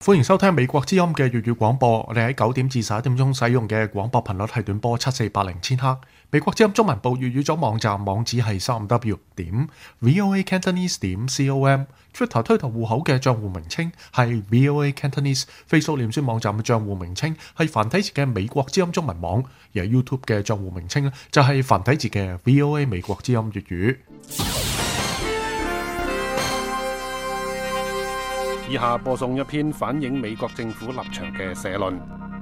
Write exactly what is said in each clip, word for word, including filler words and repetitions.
歡迎收聽美國之音嘅粵語廣播。我哋喺九點至十一點鐘使用嘅廣播頻率係短波七四八零千赫。美國之音中文部粵語組網站網址係三 w 點 voa cantonese 點 com。Twitter 推特戶口嘅賬戶名稱係 voa cantonese。Facebook 臉書網站嘅賬戶名稱係繁體字嘅美國之音中文網，而 YouTube 嘅賬戶名稱咧就係繁體字嘅 voa 美國之音粵語。 以下播送一篇反映美國政府立場嘅社論。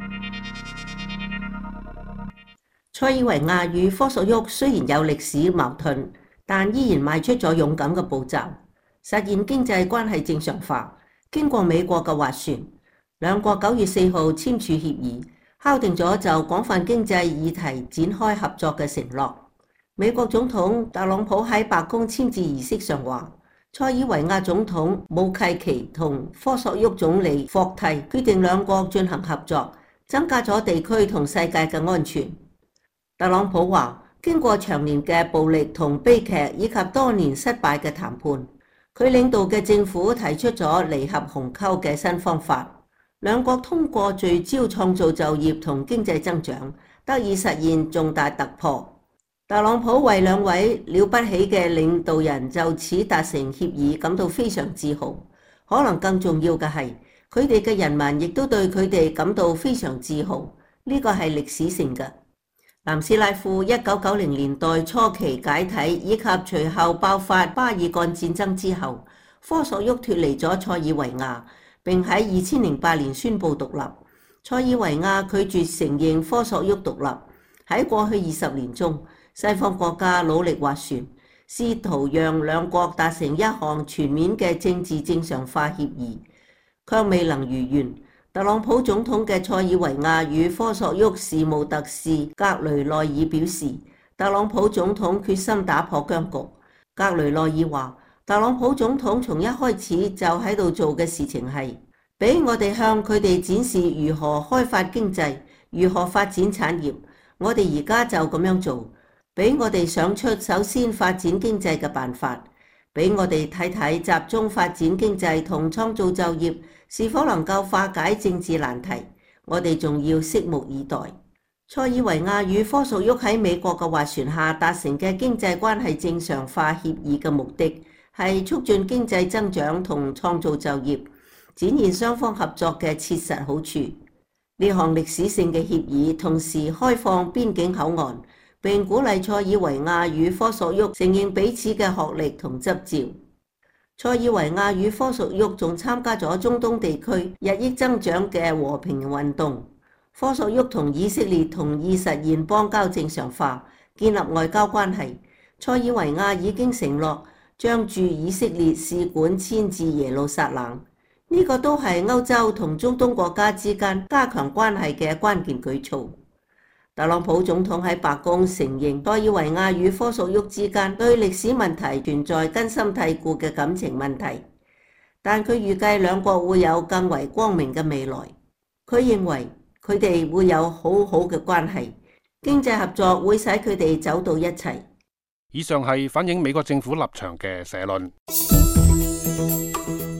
塞爾維亞與科索沃雖然有歷史矛盾，但依然邁出咗勇敢嘅步驟，實現經濟關係正常化。經過美國嘅斡旋，兩國九月四號簽署協議，敲定咗就廣泛經濟議題展開合作嘅承諾。美國總統特朗普喺白宮簽字儀式上話，塞爾維亞總統武契奇同科索沃總理霍蒂決定兩國進行合作，增加咗地區同世界嘅安全。特朗普話，經過長年嘅暴力同悲劇以及多年失敗嘅談判，佢領導嘅政府提出咗離合鴻溝嘅新方法，兩國通過聚焦創造就業同經濟增長，得以實現重大突破。特朗普為兩位了不起嘅領導人就此達成協議感到非常自豪，可能更重要嘅係佢哋嘅人民亦都對佢哋感到非常自豪，呢個係歷史性嘅。南斯拉夫一九九零年代初期解體以及隨後爆發巴爾幹戰爭之後，科索沃脫離咗塞爾維亞，並喺二千零八年宣布獨立。塞爾維亞拒絕承認科索沃獨立。喺過去二十年中，西方國家努力斡旋，試圖讓兩國達成一項全面嘅政治正常化協議，卻未能如願。特朗普總統嘅塞爾維亞與科索沃事務特使格雷內爾表示，特朗普總統決心打破僵局。格雷內爾話，特朗普總統從一開始就喺度做嘅事情係，俾我哋向佢哋展示如何開發經濟，如何發展產業。我哋而家就咁樣做，俾我哋想出首先發展經濟嘅辦法，俾我哋睇睇集中發展經濟同創造就業是否能夠化解政治難題。我哋仲要拭目以待。塞爾維亞與科索沃喺美國嘅斡旋下達成嘅經濟關係正常化協議嘅目的係促進經濟增長同創造就業，展現雙方合作嘅切實好處。呢項歷史性嘅協議同時開放邊境口岸，並鼓勵塞爾維亞與科索沃承認彼此嘅學歷同執照。塞爾維亞與科索沃仲參加咗中東地區日益增長嘅和平運動。科索沃同以色列同意實現邦交正常化，建立外交關係。塞爾維亞已經承諾將駐以色列使館遷至耶路撒冷。呢個都係歐洲同中東國家之間加強關係嘅關鍵舉措。特朗普總統喺白宮承認塞爾維亞與科索沃之間對歷史問題存在根深蒂固嘅感情問題，但佢預計兩國會有更為光明嘅未來。佢認為佢哋會有好好嘅關係，經濟合作會使佢哋走到一齊。 以上係反映美國政府立場嘅社論。